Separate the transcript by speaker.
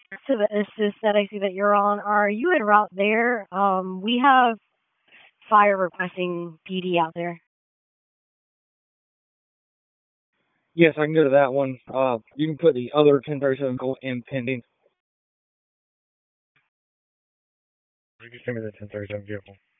Speaker 1: To the assist that I see that you're on, are you en route there? We have fire requesting PD out there.
Speaker 2: Yes, I can go to that one. You can put the other 1037 Colt in pending. You can send me the 1037 vehicle.